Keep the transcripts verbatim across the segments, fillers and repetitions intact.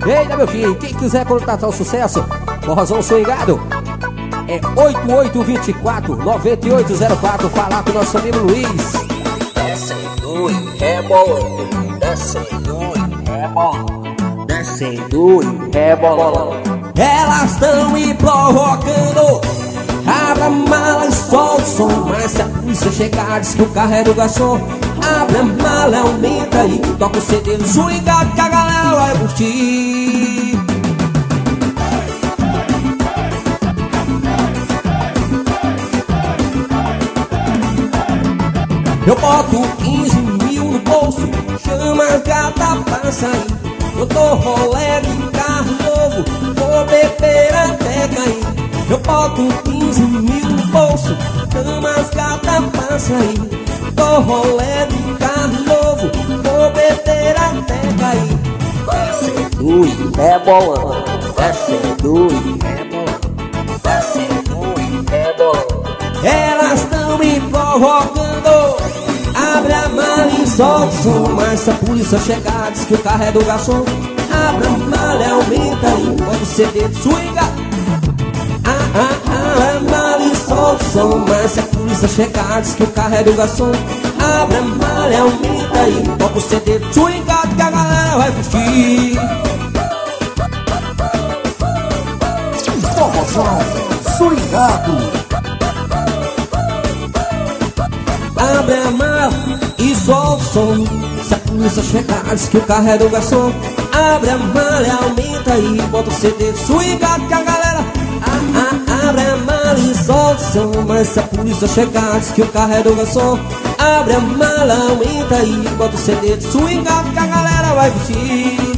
Eita, meu filho, quem quiser contratar o sucesso, Forrozão Swingado, é oito oito dois quatro, nove oito zero quatro. Falar com o nosso amigo Luiz. Descendo e rebolando, descendo e rebolando, descendo e rebolando. Elas estão me provocando. Abra a mala e solta o som. Mas se a polícia chegar, diz que o carro é do garçom. Abre a mala, aumenta e toca o C D do Swingado que a galera vai curtir. Eu boto quinze mil no bolso, chama as gata pra sair. Eu dou rolé de carro novo, vou beber até cair. Eu boto quinze mil no bolso, chama as gata pra sair. Dou rolé de carro novo, vou beber até cair. Descendo e rebolando, descendo e rebolando, descendo e rebolando. Elas estão me provocando. Abre a mala e solta o som. Mas se a polícia chegar, diz que o carro é do garçom. Abre a mala e aumenta e bota o C D de Swingado. Ah, ah, ah, a mala e solta o som. Mas se a polícia chegar, diz que o carro é do garçom. Abre a mala e aumenta e bota o C D de Swingado que a galera vai curtir. Forrozão Swingado. Abre a mala e solta o som. Se a polícia chegar, diz que o carro é do garçom. Abre a mala e aumenta e bota o C D de Swingado que a galera. Ah, ah, abre a mala e solta o som. Mas se a polícia chegar, diz que o carro é do garçom. Abre a mala, aumenta e bota o C D de Swingado que a galera vai curtir.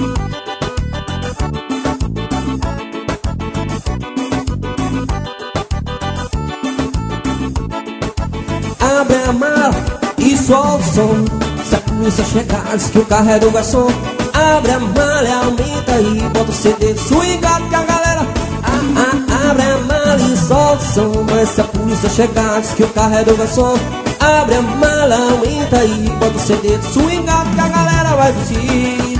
Abre a mala e solta o som. Se a polícia chegar, diz que o carro é do garçom. Abre a mala e aumenta e bota o C D de Swingado que a galera. Ah, ah, abre a mala e solta o som. Mas se a polícia chegar, diz que o carro é do garçom. Abre a mala, aumenta e bota o C D de Swingado que a galera vai curtir.